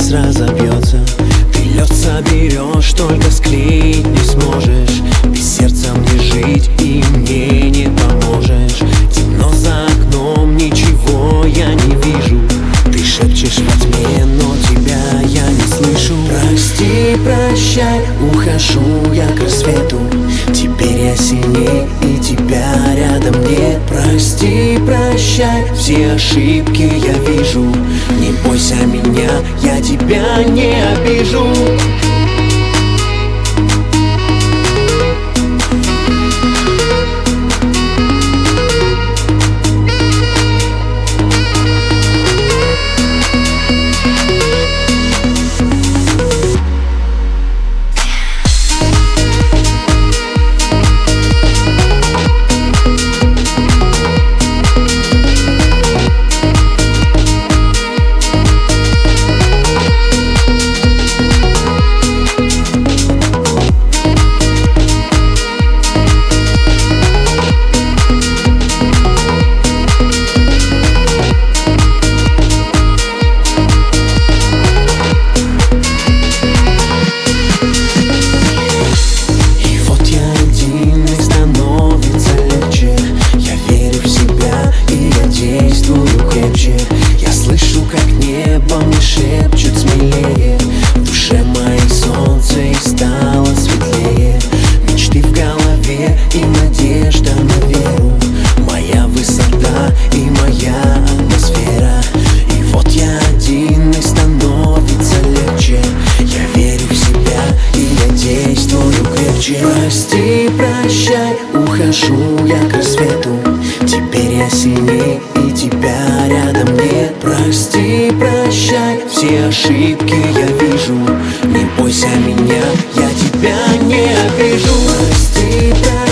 сердце разобьется. Ты лед соберешь, только склеить не сможешь. Без сердца мне жить и мне не поможешь. Темно за окном, ничего я не вижу. Ты шепчешь во тьме, но тебя я не слышу. Прости, прощай, ухожу я к рассвету. Теперь я сильней и тебя рядом нет. Прости, прощай, все ошибки я вижу. Не бойся меня, я тебя не обижу. Я слышу, как небо мне шепчет смелее. В душе моей солнце и стало светлее. Мечты в голове и надежда на веру. Моя высота и моя атмосфера. И вот я один, и становится легче. Я верю в себя, и я действую крепче. Прости, прощай, ухожу я к рассвету. Теперь я сильней и тебя рядом нет. Прости, прощай, все ошибки я вижу. Не бойся меня, я тебя не обижу. Прости, прощай.